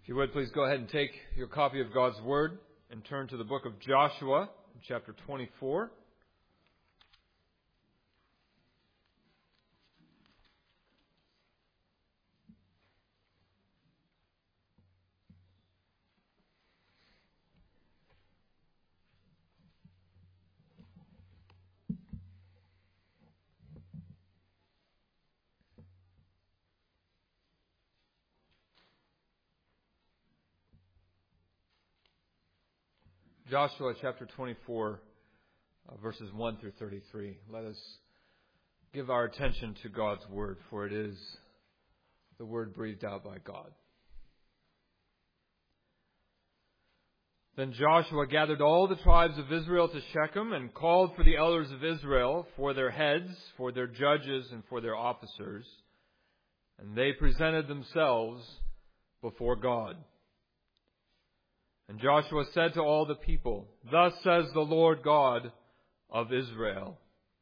If you would, please go ahead and take your copy of God's Word and turn to the book of Joshua, chapter 24. Joshua chapter 24, verses 1 through 33. Let us give our attention to God's Word, for it is the Word breathed out by God. Then Joshua gathered all the tribes of Israel to Shechem and called for the elders of Israel, for their heads, for their judges, and for their officers. And they presented themselves before God. And Joshua said to all the people, "Thus says the Lord God of Israel.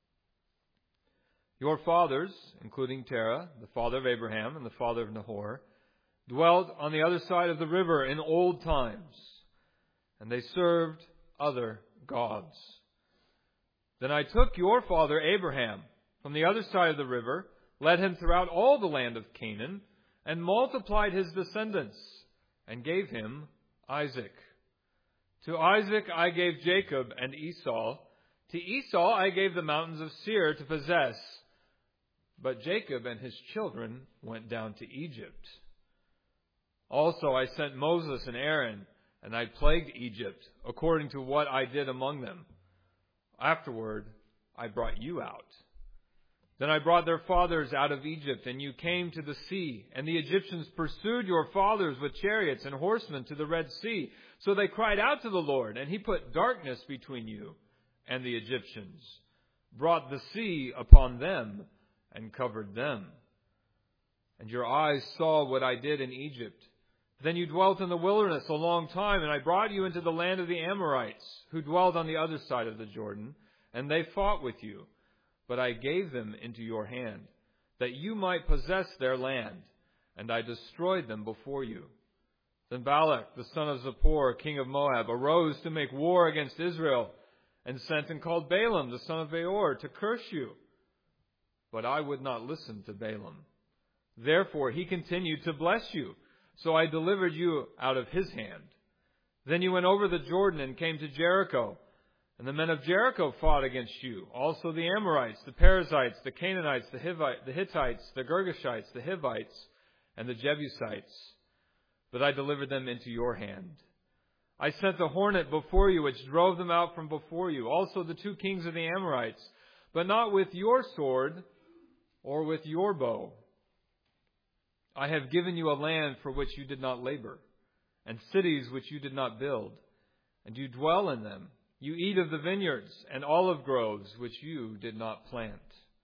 Your fathers, including Terah, the father of Abraham and the father of Nahor, dwelt on the other side of the river in old times, and they served other gods. Then I took your father Abraham from the other side of the river, led him throughout all the land of Canaan, and multiplied his descendants, and gave him Isaac. To Isaac I gave Jacob and Esau. To Esau I gave the mountains of Seir to possess. But Jacob and his children went down to Egypt. Also I sent Moses and Aaron, and I plagued Egypt according to what I did among them. Afterward I brought you out. Then I brought their fathers out of Egypt, and you came to the sea, and the Egyptians pursued your fathers with chariots and horsemen to the Red Sea. So they cried out to the Lord, and He put darkness between you and the Egyptians, brought the sea upon them, and covered them. And your eyes saw what I did in Egypt. Then you dwelt in the wilderness a long time, and I brought you into the land of the Amorites, who dwelled on the other side of the Jordan, and they fought with you. But I gave them into your hand, that you might possess their land, and I destroyed them before you. Then Balak, the son of Zippor, king of Moab, arose to make war against Israel, and sent and called Balaam, the son of Beor, to curse you. But I would not listen to Balaam. Therefore he continued to bless you, so I delivered you out of his hand. Then you went over the Jordan and came to Jericho. And the men of Jericho fought against you, also the Amorites, the Perizzites, the Canaanites, the Hittites, the Girgashites, the Hivites, and the Jebusites. But I delivered them into your hand. I sent the hornet before you, which drove them out from before you, also the 2 kings of the Amorites, but not with your sword or with your bow. I have given you a land for which you did not labor, and cities which you did not build, and you dwell in them. You eat of the vineyards and olive groves which you did not plant.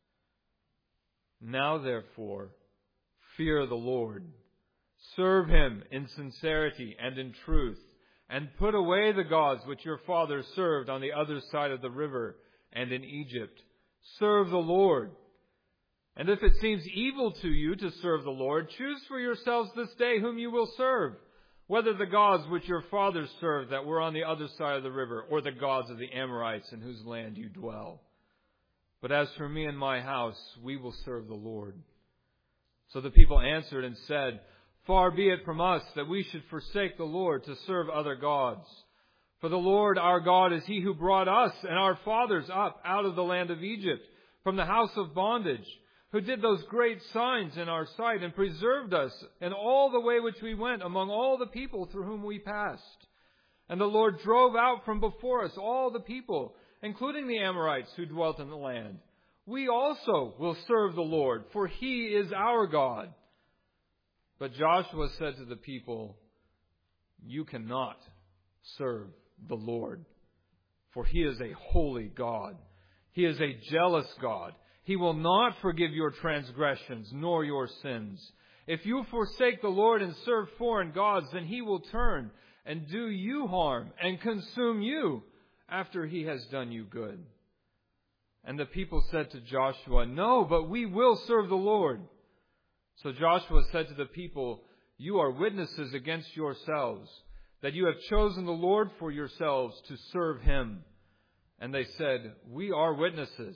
Now therefore, fear the Lord. Serve Him in sincerity and in truth, and put away the gods which your fathers served on the other side of the river and in Egypt. Serve the Lord. And if it seems evil to you to serve the Lord, choose for yourselves this day whom you will serve, whether the gods which your fathers served that were on the other side of the river, or the gods of the Amorites in whose land you dwell. But as for me and my house, we will serve the Lord." So the people answered and said, "Far be it from us that we should forsake the Lord to serve other gods. For the Lord our God is He who brought us and our fathers up out of the land of Egypt, from the house of bondage, who did those great signs in our sight and preserved us in all the way which we went among all the people through whom we passed. And the Lord drove out from before us all the people, including the Amorites who dwelt in the land. We also will serve the Lord, for He is our God." But Joshua said to the people, "You cannot serve the Lord, for He is a holy God. He is a jealous God. He will not forgive your transgressions nor your sins. If you forsake the Lord and serve foreign gods, then He will turn and do you harm and consume you after He has done you good." And the people said to Joshua, "No, but we will serve the Lord." So Joshua said to the people, you are witnesses against yourselves, that you have chosen the Lord for yourselves to serve Him. And they said, we are witnesses.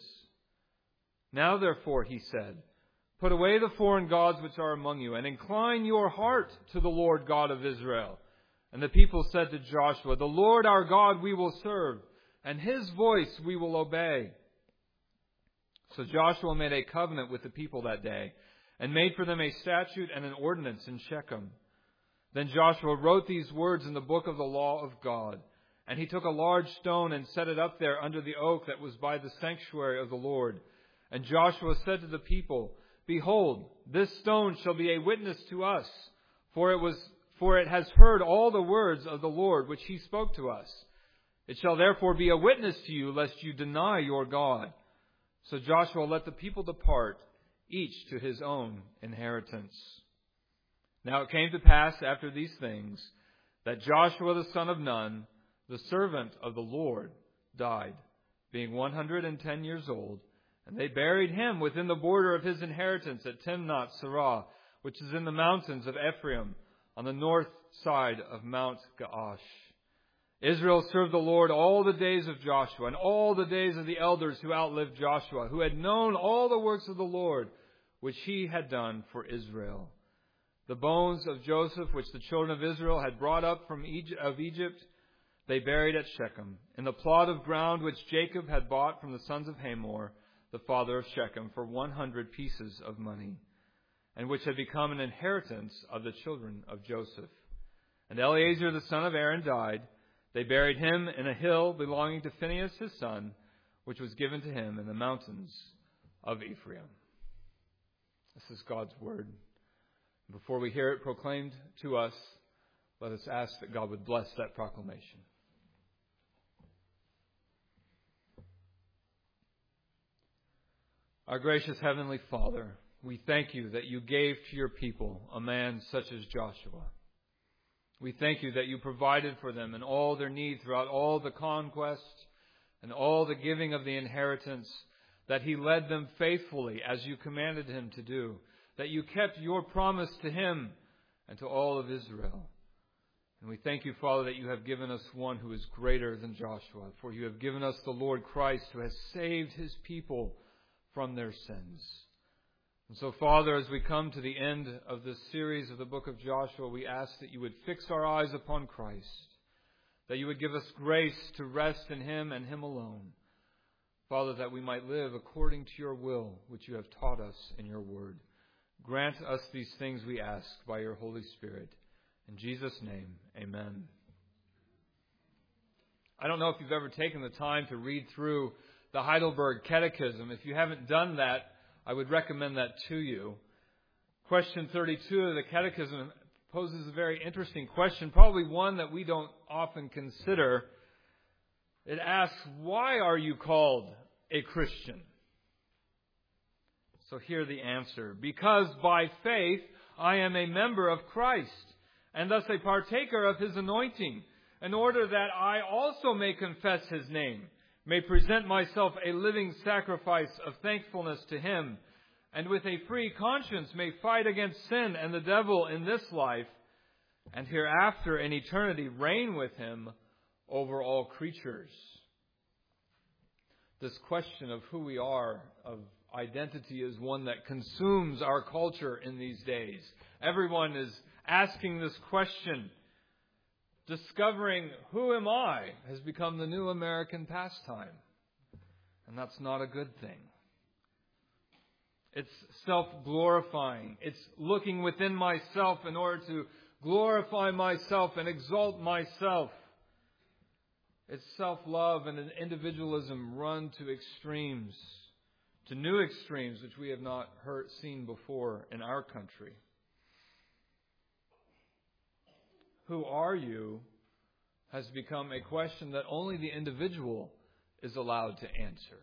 Now therefore, he said, put away the foreign gods which are among you, and incline your heart to the Lord God of Israel. And the people said to Joshua, the Lord our God we will serve, and His voice we will obey. So Joshua made a covenant with the people that day, and made for them a statute and an ordinance in Shechem. Then Joshua wrote these words in the book of the law of God. And he took a large stone and set it up there under the oak that was by the sanctuary of the Lord. And Joshua said to the people, behold, this stone shall be a witness to us, for it has heard all the words of the Lord which He spoke to us. It shall therefore be a witness to you, lest you deny your God. So Joshua let the people depart, each to his own inheritance. Now it came to pass after these things, that Joshua the son of Nun, the servant of the Lord, died, being 110 years old, and they buried him within the border of his inheritance at Timnath Serah, which is in the mountains of Ephraim, on the north side of Mount Gaash. Israel served the Lord all the days of Joshua, and all the days of the elders who outlived Joshua, who had known all the works of the Lord, which He had done for Israel. The bones of Joseph, which the children of Israel had brought up from Egypt, they buried at Shechem, in the plot of ground which Jacob had bought from the sons of Hamor, the father of Shechem, for 100 pieces of money, and which had become an inheritance of the children of Joseph. And Eleazar the son of Aaron died. They buried him in a hill belonging to Phinehas his son, which was given to him in the mountains of Ephraim. This is God's word. Before we hear it proclaimed to us, let us ask that God would bless that proclamation. Our gracious Heavenly Father, we thank You that You gave to Your people a man such as Joshua. We thank You that You provided for them in all their need throughout all the conquest and all the giving of the inheritance, that he led them faithfully as You commanded him to do, that You kept Your promise to him and to all of Israel. And we thank You, Father, that You have given us one who is greater than Joshua, for You have given us the Lord Christ, who has saved His people from their sins. And so, Father, as we come to the end of this series of the book of Joshua, we ask that You would fix our eyes upon Christ, that You would give us grace to rest in Him and Him alone. Father, that we might live according to Your will, which You have taught us in Your word. Grant us these things, we ask, by Your Holy Spirit. In Jesus' name, amen. I don't know if you've ever taken the time to read through the Heidelberg Catechism. If you haven't done that, I would recommend that to you. Question 32 of the Catechism poses a very interesting question, probably one that we don't often consider. It asks, why are you called a Christian? So hear the answer. Because by faith I am a member of Christ, and thus a partaker of His anointing, in order that I also may confess His name, may present myself a living sacrifice of thankfulness to Him, and with a free conscience may fight against sin and the devil in this life, and hereafter in eternity reign with Him over all creatures. This question of who we are, of identity, is one that consumes our culture in these days. Everyone is asking this question. Discovering who am I has become the new American pastime. And that's not a good thing. It's self-glorifying. It's looking within myself in order to glorify myself and exalt myself. It's self-love and an individualism run to extremes, to new extremes which we have not seen before in our country. Who are you has become a question that only the individual is allowed to answer.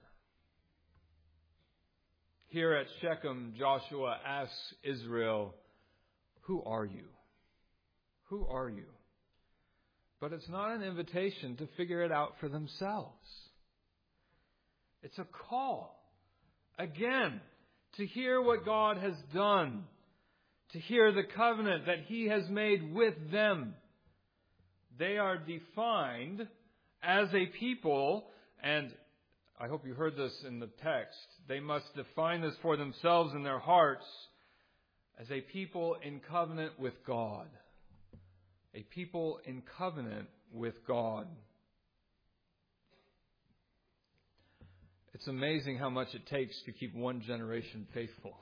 Here at Shechem, Joshua asks Israel, who are you? Who are you? But it's not an invitation to figure it out for themselves. It's a call, again, to hear what God has done, to hear the covenant that He has made with them. They are defined as a people, and I hope you heard this in the text, they must define this for themselves in their hearts as a people in covenant with God. A people in covenant with God. It's amazing how much it takes to keep one generation faithful.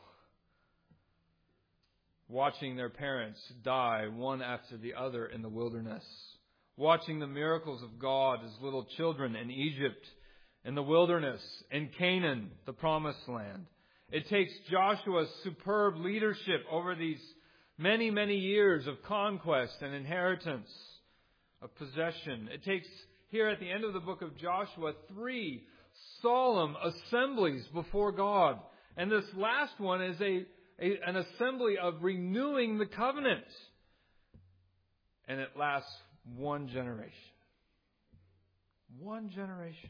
Watching their parents die one after the other in the wilderness. Watching the miracles of God as little children in Egypt, in the wilderness, in Canaan, the promised land. It takes Joshua's superb leadership over these many, many years of conquest and inheritance, of possession. It takes, here at the end of the book of Joshua, 3 solemn assemblies before God. And this last one is an assembly of renewing the covenant. And it lasts one generation. One generation.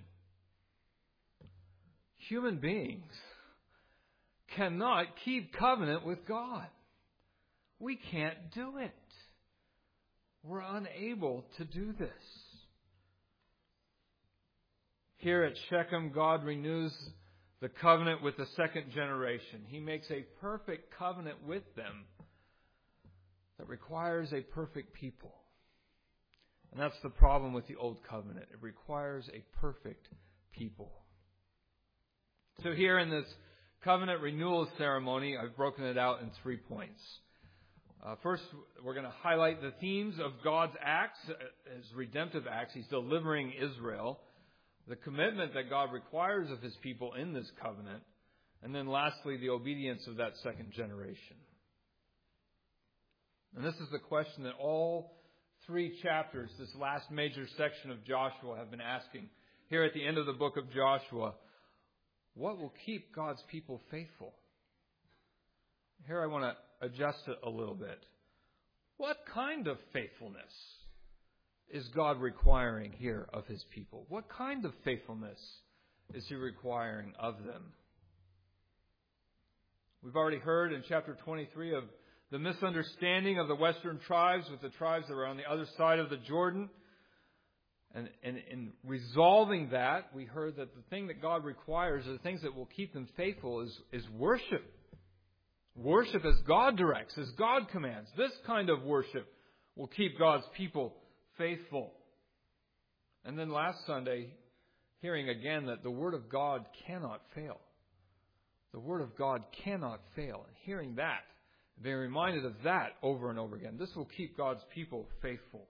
Human beings cannot keep covenant with God. We can't do it. We're unable to do this. Here at Shechem, God renews the covenant with the second generation. He makes a perfect covenant with them that requires a perfect people. And that's the problem with the old covenant. It requires a perfect people. So here in this covenant renewal ceremony, I've broken it out in 3 points. First, we're going to highlight the themes of God's acts, His redemptive acts. He's delivering Israel. The commitment that God requires of His people in this covenant. And then lastly, the obedience of that second generation. And this is the question that all 3 chapters, this last major section of Joshua, have been asking. Here at the end of the book of Joshua, what will keep God's people faithful? Here I want to adjust it a little bit. What kind of faithfulness is God requiring here of His people? What kind of faithfulness is He requiring of them? We've already heard in chapter 23 of the misunderstanding of the western tribes with the tribes that were on the other side of the Jordan. And in resolving that, we heard that the thing that God requires, or the things that will keep them faithful, is worship. Worship as God directs, as God commands. This kind of worship will keep God's people faithful. And then last Sunday, hearing again that the Word of God cannot fail. The Word of God cannot fail. And hearing that, being reminded of that over and over again. This will keep God's people faithful.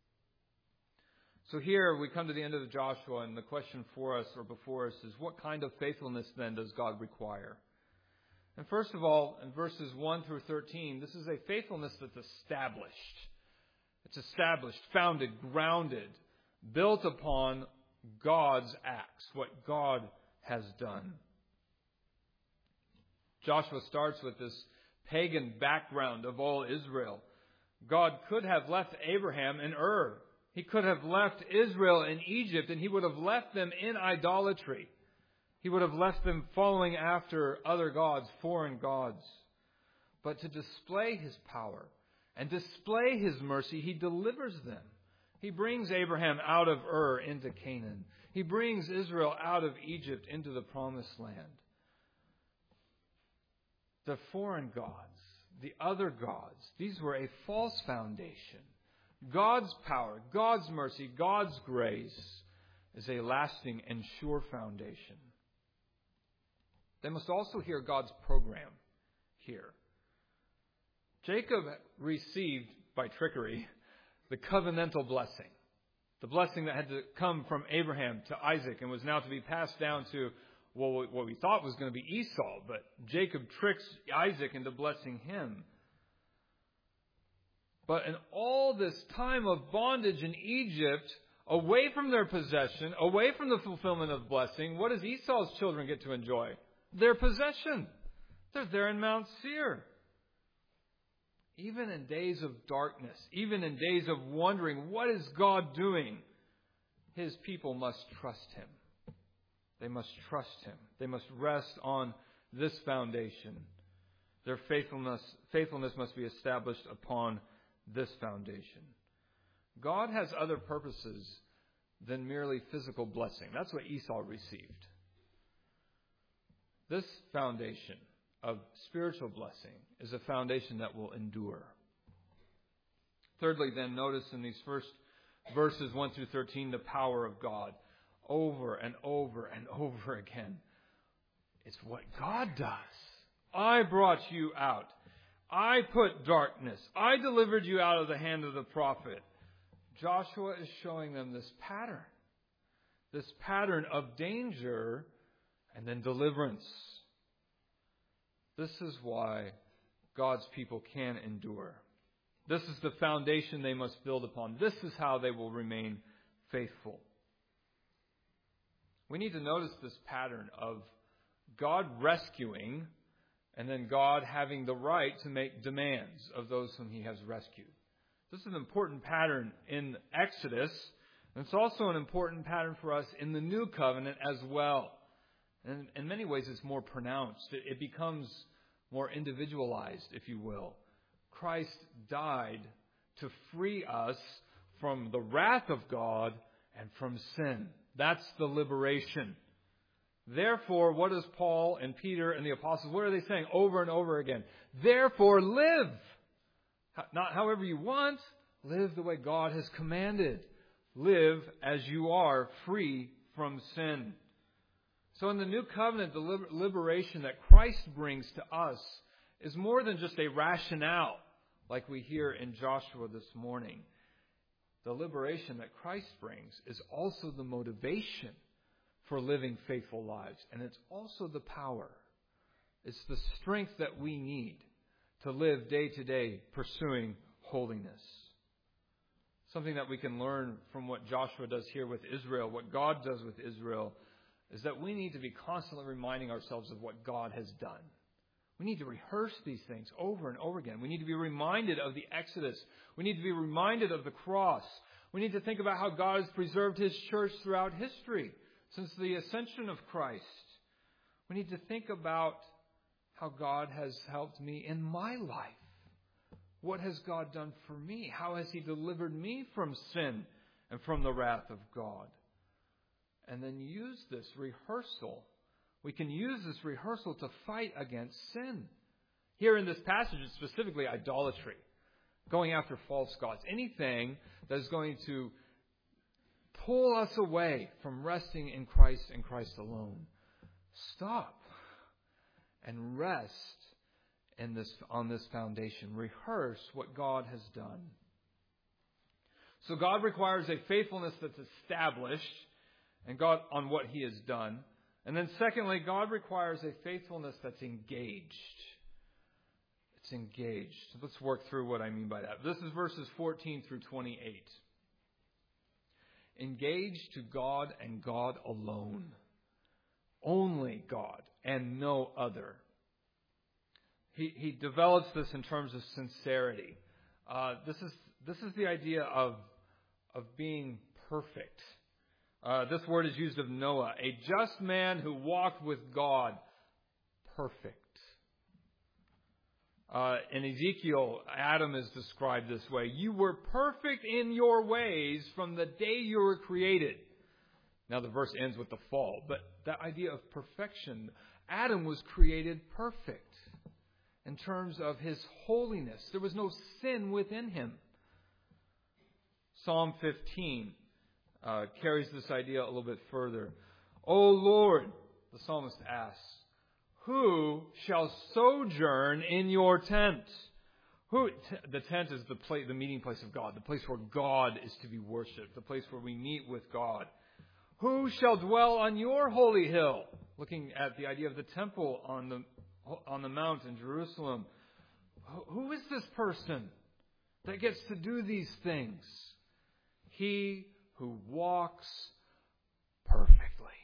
So here we come to the end of Joshua, and the question for us, or before us, is what kind of faithfulness then does God require? And first of all, in verses 1 through 13, this is a faithfulness that's established. It's established, founded, grounded, built upon God's acts, what God has done. Joshua starts with this pagan background of all Israel. God could have left Abraham in Ur. He could have left Israel in Egypt, and He would have left them in idolatry. He would have left them following after other gods, foreign gods. But to display His power and display His mercy, He delivers them. He brings Abraham out of Ur into Canaan. He brings Israel out of Egypt into the promised land. The foreign gods, the other gods, these were a false foundation. God's power, God's mercy, God's grace is a lasting and sure foundation. They must also hear God's program here. Jacob received, by trickery, the covenantal blessing. The blessing that had to come from Abraham to Isaac and was now to be passed down to what we thought was going to be Esau. But Jacob tricks Isaac into blessing him. But in all this time of bondage in Egypt, away from their possession, away from the fulfillment of blessing, what does Esau's children get to enjoy? Their possession. They're there in Mount Seir. Even in days of darkness, even in days of wondering, what is God doing? His people must trust Him. They must trust Him. They must rest on this foundation. Their faithfulness must be established upon this foundation. God has other purposes than merely physical blessing. That's what Esau received. This foundation of spiritual blessing is a foundation that will endure. Thirdly, then, notice in these first verses 1 through 13, the power of God. Over and over and over again. It's what God does. I brought you out. I put darkness. I delivered you out of the hand of the prophet. Joshua is showing them this pattern of danger and then deliverance. This is why God's people can endure. This is the foundation they must build upon. This is how they will remain faithful. We need to notice this pattern of God rescuing and then God having the right to make demands of those whom He has rescued. This is an important pattern in Exodus, and it's also an important pattern for us in the New Covenant as well. And in many ways it's more pronounced. It becomes more individualized, if you will. Christ died to free us from the wrath of God and from sin. That's the liberation. Therefore, what does Paul and Peter and the apostles, what are they saying over and over again? Therefore, live. Not however you want. Live the way God has commanded. Live as you are, free from sin. So in the New Covenant, the liberation that Christ brings to us is more than just a rationale, like we hear in Joshua this morning. The liberation that Christ brings is also the motivation for living faithful lives. And it's also the power. It's the strength that we need to live day to day pursuing holiness. Something that we can learn from what Joshua does here with Israel, what God does with Israel, is that we need to be constantly reminding ourselves of what God has done. We need to rehearse these things over and over again. We need to be reminded of the Exodus. We need to be reminded of the cross. We need to think about how God has preserved His church throughout history, since the ascension of Christ. We need to think about how God has helped me in my life. What has God done for me? How has He delivered me from sin and from the wrath of God? And then use this rehearsal. We can use this rehearsal to fight against sin. Here in this passage, it's specifically idolatry. Going after false gods. Anything that is going to pull us away from resting in Christ and Christ alone. Stop and rest on this foundation. Rehearse what God has done. So God requires a faithfulness that's established and God on what He has done. And then secondly, God requires a faithfulness that's engaged. It's engaged. Let's work through what I mean by that. This is verses 14 through 28. Engaged to God and God alone. Only God and no other. He develops this in terms of sincerity. This is the idea of being perfect. This word is used of Noah, a just man who walked with God, perfect. In Ezekiel, Adam is described this way. You were perfect in your ways from the day you were created. Now the verse ends with the fall, but that idea of perfection, Adam was created perfect in terms of his holiness. There was no sin within him. Psalm 15 carries this idea a little bit further. O Lord, the psalmist asks, who shall sojourn in your tent? The tent is the meeting place of God, the place where God is to be worshipped, the place where we meet with God. Who shall dwell on your holy hill? Looking at the idea of the temple on the mount in Jerusalem. Who is this person that gets to do these things? He who walks perfectly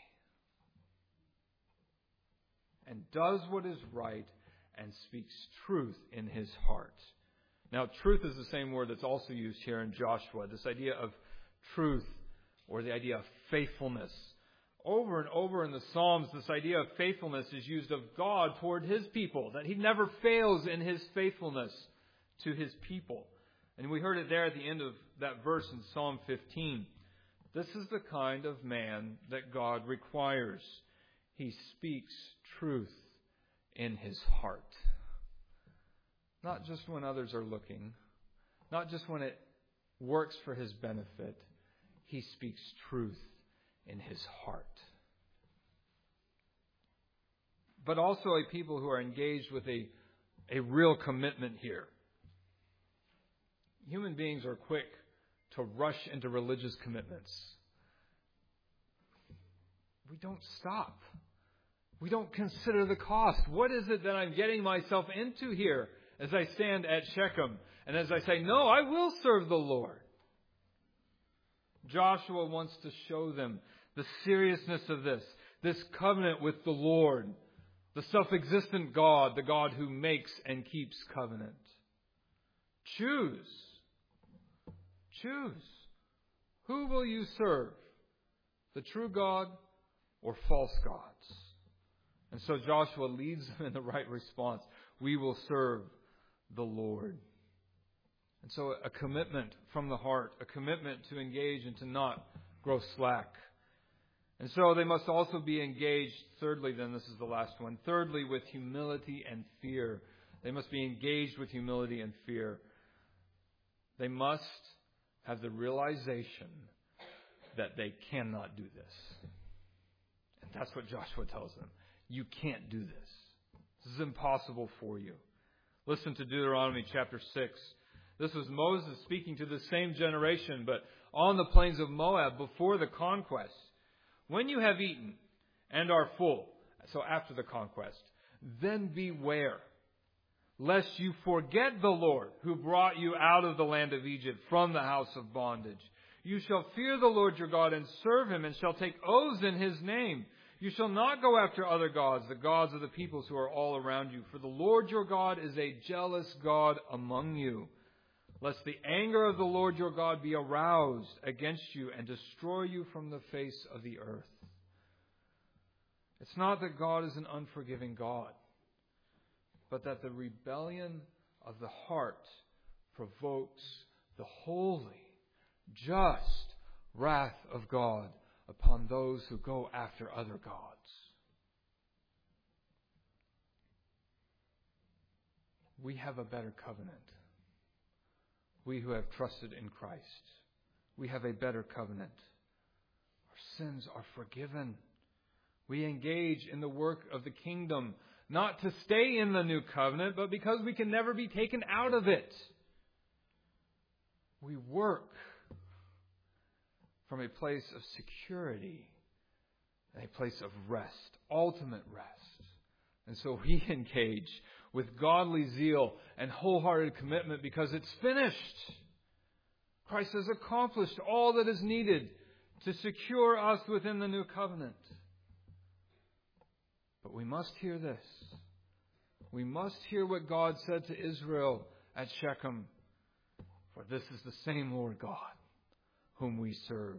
and does what is right and speaks truth in his heart. Now, truth is the same word that's also used here in Joshua. This idea of truth, or the idea of faithfulness. Over and over in the Psalms, this idea of faithfulness is used of God toward His people, that He never fails in His faithfulness to His people. And we heard it there at the end of that verse in Psalm 15. This is the kind of man that God requires. He speaks truth in his heart. Not just when others are looking, not just when it works for his benefit. He speaks truth in his heart. But also a people who are engaged with a real commitment here. Human beings are quick to rush into religious commitments. We don't stop. We don't consider the cost. What is it that I'm getting myself into here as I stand at Shechem and as I say, no, I will serve the Lord? Joshua wants to show them the seriousness of this covenant with the Lord, the self-existent God, the God who makes and keeps covenant. Choose. Choose. Who will you serve? The true God or false gods? And so Joshua leads them in the right response. We will serve the Lord. And so a commitment from the heart, a commitment to engage and to not grow slack. And so they must also be engaged, thirdly, then this is the last one, thirdly, with humility and fear. They must be engaged with humility and fear. They must have the realization that they cannot do this. And that's what Joshua tells them. You can't do this. This is impossible for you. Listen to Deuteronomy chapter 6. This was Moses speaking to the same generation, but on the plains of Moab before the conquest. When you have eaten and are full, so after the conquest, then beware, lest you forget the Lord who brought you out of the land of Egypt from the house of bondage. You shall fear the Lord your God and serve Him, and shall take oaths in His name. You shall not go after other gods, the gods of the peoples who are all around you. For the Lord your God is a jealous God among you. Lest the anger of the Lord your God be aroused against you and destroy you from the face of the earth. It's not that God is an unforgiving God, but that the rebellion of the heart provokes the holy, just wrath of God upon those who go after other gods. We have a better covenant. We who have trusted in Christ. We have a better covenant. Our sins are forgiven. We engage in the work of the kingdom, not to stay in the new covenant, but because we can never be taken out of it. We work from a place of security and a place of rest, ultimate rest. And so we engage with godly zeal and wholehearted commitment because it's finished. Christ has accomplished all that is needed to secure us within the new covenant. But we must hear this. We must hear what God said to Israel at Shechem. For this is the same Lord God whom we serve.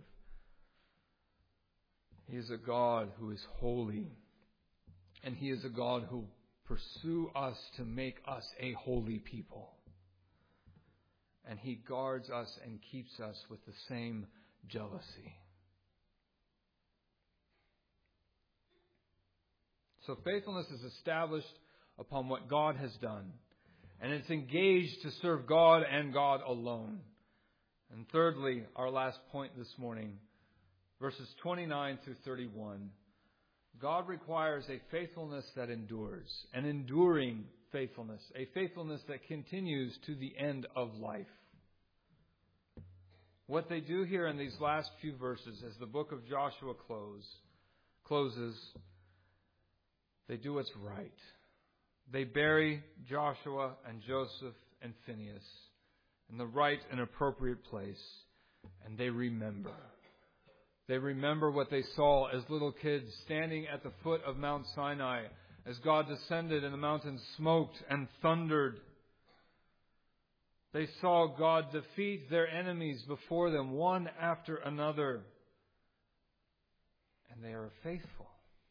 He is a God who is holy. And He is a God who pursue us to make us a holy people. And He guards us and keeps us with the same jealousy. So faithfulness is established upon what God has done. And it's engaged to serve God and God alone. And thirdly, our last point this morning, verses 29 through 31. God requires a faithfulness that endures, an enduring faithfulness, a faithfulness that continues to the end of life. What they do here in these last few verses, as the book of Joshua closes, they do what's right. They bury Joshua and Joseph and Phinehas in the right and appropriate place, and they remember. They remember what they saw as little kids standing at the foot of Mount Sinai as God descended and the mountains smoked and thundered. They saw God defeat their enemies before them, one after another. and they are faithful.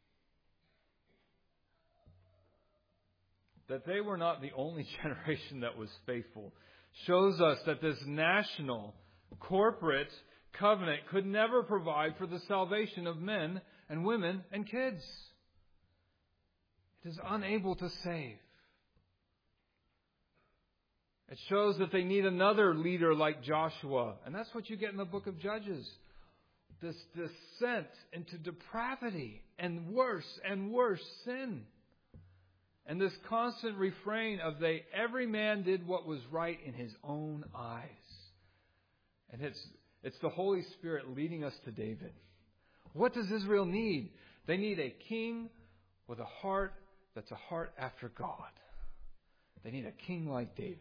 That they were not the only generation that was faithful shows us that this national, corporate covenant could never provide for the salvation of men and women and kids. It is unable to save. It shows that they need another leader like Joshua. And that's what you get in the book of Judges. This descent into depravity and worse sin. And this constant refrain of every man did what was right in his own eyes. And it's the Holy Spirit leading us to David. What does Israel need? They need a king with a heart that's a heart after God. They need a king like David.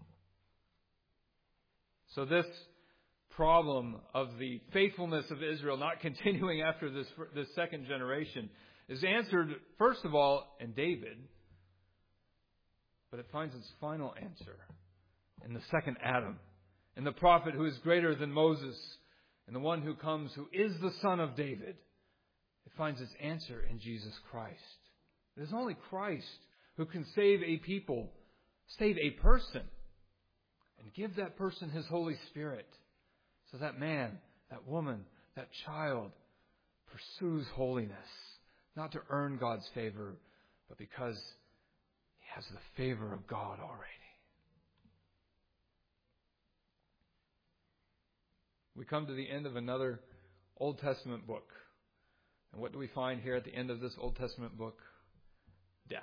So this problem of the faithfulness of Israel not continuing after this second generation is answered, first of all, in David. But it finds its final answer in the second Adam, in the prophet who is greater than Moses, and the one who comes who is the son of David. It finds its answer in Jesus Christ. It is only Christ who can save a people, save a person, and give that person His Holy Spirit, so that man, that woman, that child pursues holiness, not to earn God's favor, but because he has the favor of God already. We come to the end of another Old Testament book. And what do we find here at the end of this Old Testament book? Death.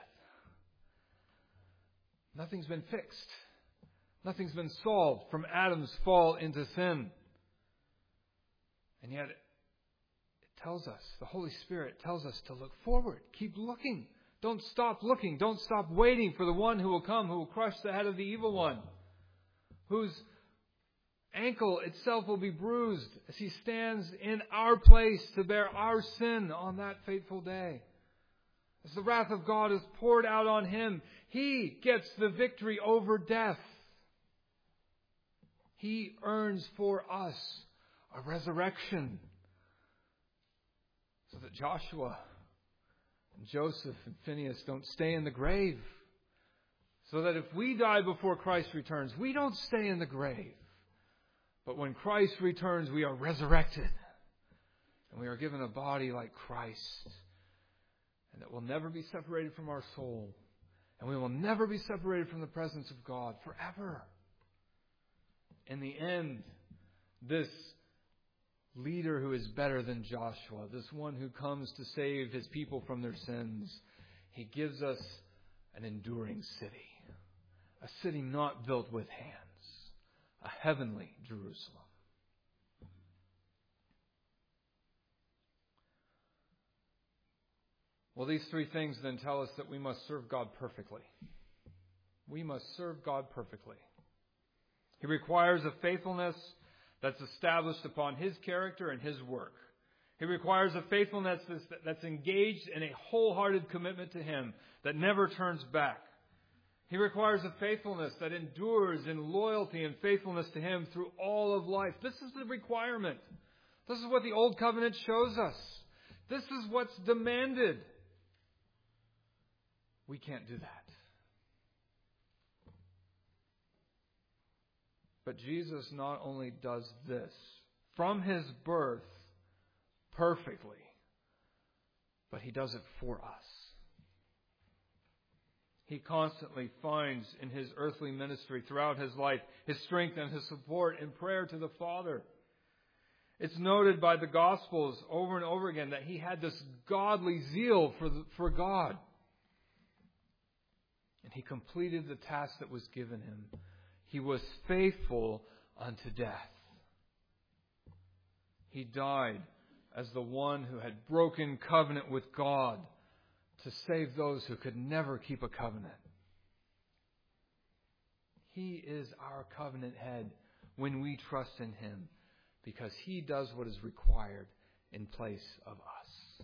Nothing's been fixed. Nothing's been solved from Adam's fall into sin. And yet it tells us, the Holy Spirit tells us to look forward. Keep looking. Don't stop looking. Don't stop waiting for the one who will come, who will crush the head of the evil one, whose ankle itself will be bruised as he stands in our place to bear our sin on that fateful day. As the wrath of God is poured out on him, he gets the victory over death. He earns for us a resurrection, so that Joshua and Joseph and Phineas don't stay in the grave. So that if we die before Christ returns, we don't stay in the grave. But when Christ returns, we are resurrected. And we are given a body like Christ. And that will never be separated from our soul. And we will never be separated from the presence of God forever. In the end, this leader who is better than Joshua, this one who comes to save his people from their sins, he gives us an enduring city. A city not built with hands. A heavenly Jerusalem. Well, these three things then tell us that we must serve God perfectly. We must serve God perfectly. He requires a faithfulness that's established upon His character and His work. He requires a faithfulness that's engaged in a wholehearted commitment to Him that never turns back. He requires a faithfulness that endures in loyalty and faithfulness to Him through all of life. This is the requirement. This is what the Old Covenant shows us. This is what's demanded. We can't do that. But Jesus not only does this from His birth perfectly, but He does it for us. He constantly finds in His earthly ministry throughout His life His strength and His support in prayer to the Father. It's noted by the Gospels over and over again that He had this godly zeal for God. And He completed the task that was given Him. He was faithful unto death. He died as the one who had broken covenant with God to save those who could never keep a covenant. He is our covenant head when we trust in Him, because He does what is required in place of us.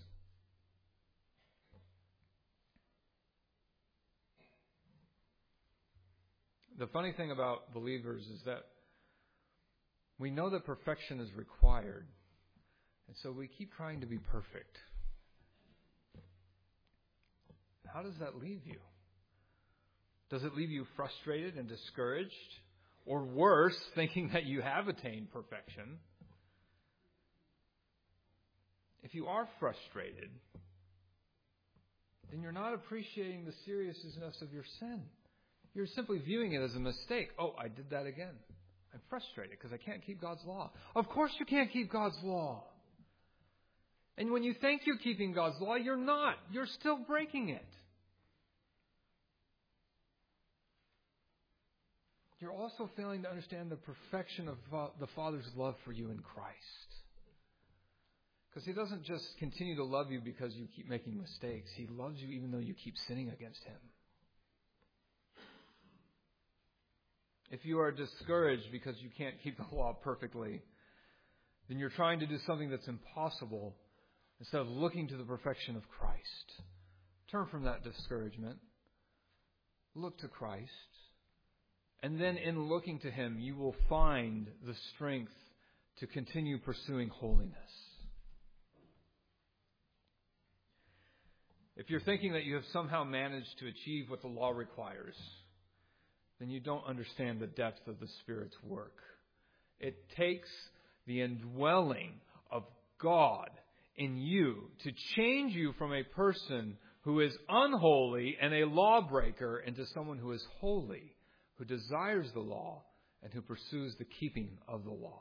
The funny thing about believers is that we know that perfection is required, And so we keep trying to be perfect. How does that leave you? Does it leave you frustrated and discouraged? Or worse, thinking that you have attained perfection? If you are frustrated, then you're not appreciating the seriousness of your sin. You're simply viewing it as a mistake. Oh, I did that again. I'm frustrated because I can't keep God's law. Of course you can't keep God's law. And when you think you're keeping God's law, you're not. You're still breaking it. You're also failing to understand the perfection of the Father's love for you in Christ. Because He doesn't just continue to love you because you keep making mistakes. He loves you even though you keep sinning against Him. If you are discouraged because you can't keep the law perfectly, then you're trying to do something that's impossible instead of looking to the perfection of Christ. Turn from that discouragement. Look to Christ. And then in looking to Him, you will find the strength to continue pursuing holiness. If you're thinking that you have somehow managed to achieve what the law requires, then you don't understand the depth of the Spirit's work. It takes the indwelling of God in you to change you from a person who is unholy and a lawbreaker into someone who is holy, who desires the law, and who pursues the keeping of the law.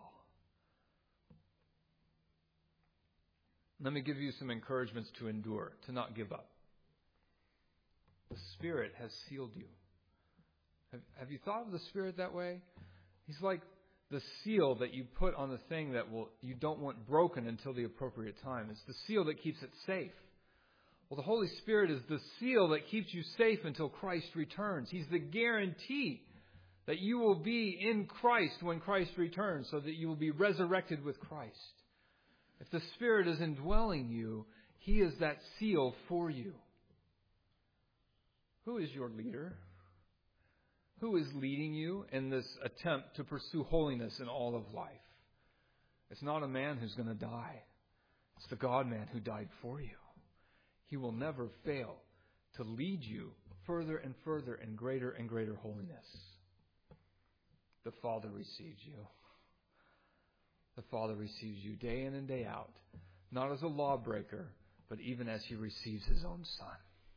Let me give you some encouragements to endure, to not give up. The Spirit has sealed you. Have you thought of the Spirit that way? He's like the seal that you put on the thing that you don't want broken until the appropriate time. It's the seal that keeps it safe. Well, the Holy Spirit is the seal that keeps you safe until Christ returns. He's the guarantee that you will be in Christ when Christ returns, so that you will be resurrected with Christ. If the Spirit is indwelling you, He is that seal for you. Who is your leader? Who is leading you in this attempt to pursue holiness in all of life? It's not a man who's going to die. It's the God-man who died for you. He will never fail to lead you further and further in greater and greater holiness. The Father receives you. The Father receives you day in and day out, not as a lawbreaker, but even as He receives His own Son.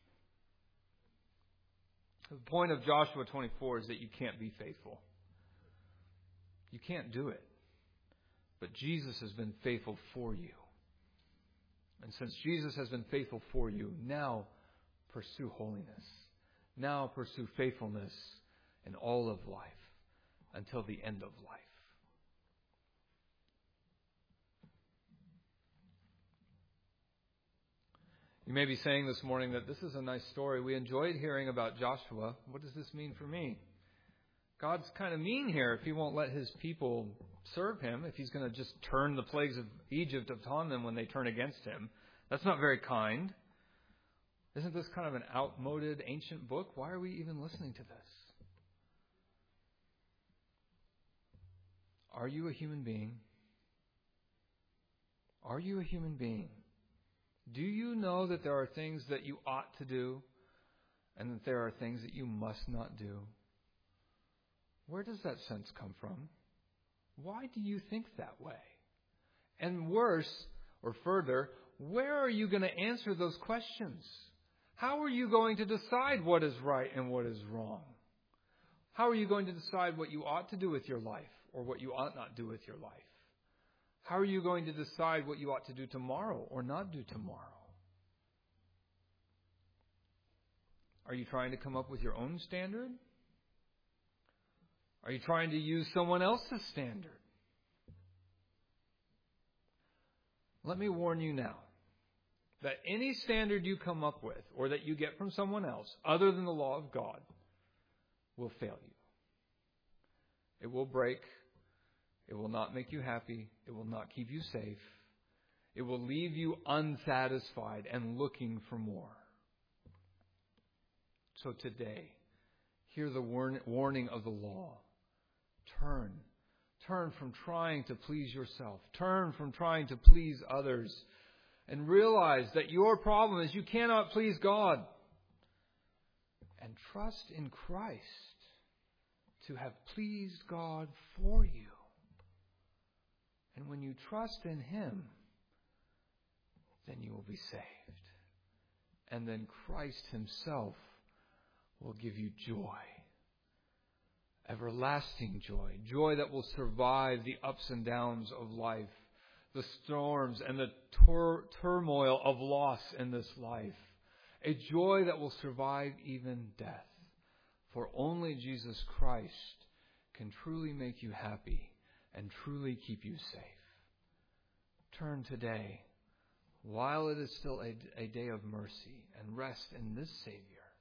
The point of Joshua 24 is that you can't be faithful. You can't do it. But Jesus has been faithful for you. And since Jesus has been faithful for you, now pursue holiness. Now pursue faithfulness in all of life until the end of life. You may be saying this morning that this is a nice story. We enjoyed hearing about Joshua. What does this mean for me? God's kind of mean here if He won't let His people serve Him, if He's going to just turn the plagues of Egypt upon them when they turn against Him. That's not very kind. Isn't this kind of an outmoded ancient book? Why are we even listening to this? Are you a human being? Are you a human being? Do you know that there are things that you ought to do and that there are things that you must not do? Where does that sense come from? Why do you think that way? And worse, or further, where are you going to answer those questions? How are you going to decide what is right and what is wrong? How are you going to decide what you ought to do with your life or what you ought not do with your life? How are you going to decide what you ought to do tomorrow or not do tomorrow? Are you trying to come up with your own standard? Are you trying to use someone else's standard? Let me warn you now that any standard you come up with or that you get from someone else other than the law of God will fail you. It will break. It will not make you happy. It will not keep you safe. It will leave you unsatisfied and looking for more. So today, hear the warning of the law. Turn Turn from trying to please yourself. Turn from trying to please others. And realize that your problem is you cannot please God. And trust in Christ to have pleased God for you. And when you trust in Him, then you will be saved. And then Christ Himself will give you joy. Everlasting joy. Joy that will survive the ups and downs of life. The storms and the turmoil of loss in this life. A joy that will survive even death. For only Jesus Christ can truly make you happy and truly keep you safe. Turn today, while it is still a day of mercy, and rest in this Savior.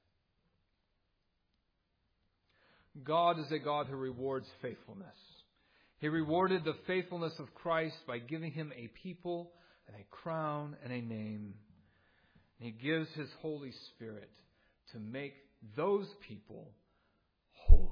God is a God who rewards faithfulness. He rewarded the faithfulness of Christ by giving Him a people and a crown and a name. And He gives His Holy Spirit to make those people holy.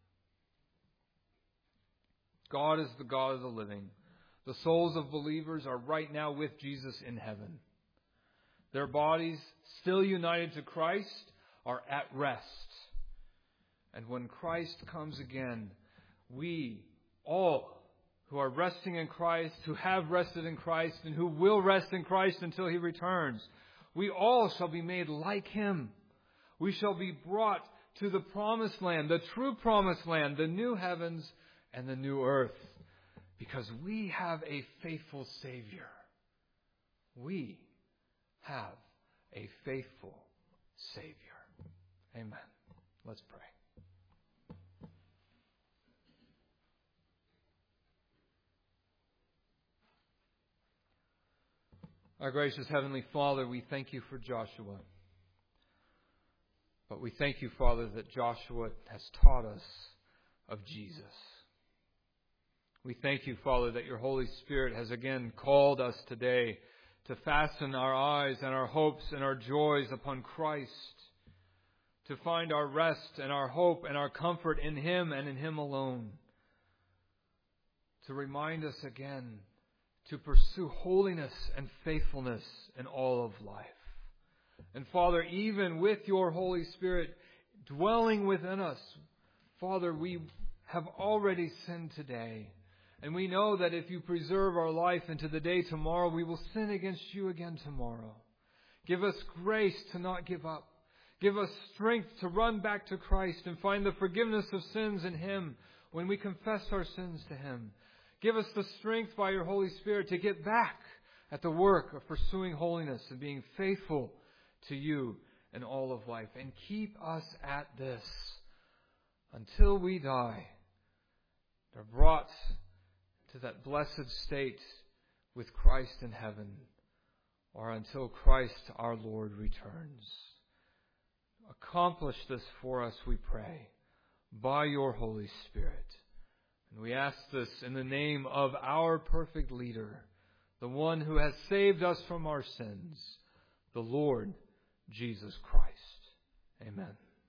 God is the God of the living. The souls of believers are right now with Jesus in heaven. Their bodies, still united to Christ, are at rest. And when Christ comes again, we all who are resting in Christ, who have rested in Christ, and who will rest in Christ until He returns, we all shall be made like Him. We shall be brought to the promised land, the true promised land, the new heavens and the new earth, because we have a faithful Savior. We have a faithful Savior. Amen. Let's pray. Our gracious Heavenly Father, we thank You for Joshua. But we thank You, Father, that Joshua has taught us of Jesus. We thank You, Father, that Your Holy Spirit has again called us today to fasten our eyes and our hopes and our joys upon Christ, to find our rest and our hope and our comfort in Him and in Him alone, to remind us again to pursue holiness and faithfulness in all of life. And Father, even with Your Holy Spirit dwelling within us, Father, we have already sinned today. And we know that if You preserve our life into the day tomorrow, we will sin against You again tomorrow. Give us grace to not give up. Give us strength to run back to Christ and find the forgiveness of sins in Him when we confess our sins to Him. Give us the strength by Your Holy Spirit to get back at the work of pursuing holiness and being faithful to You in all of life. And keep us at this until we die. They're brought to that blessed state with Christ in heaven, or until Christ our Lord returns. Accomplish this for us, we pray, by Your Holy Spirit. And we ask this in the name of our perfect leader, the one who has saved us from our sins, the Lord Jesus Christ. Amen.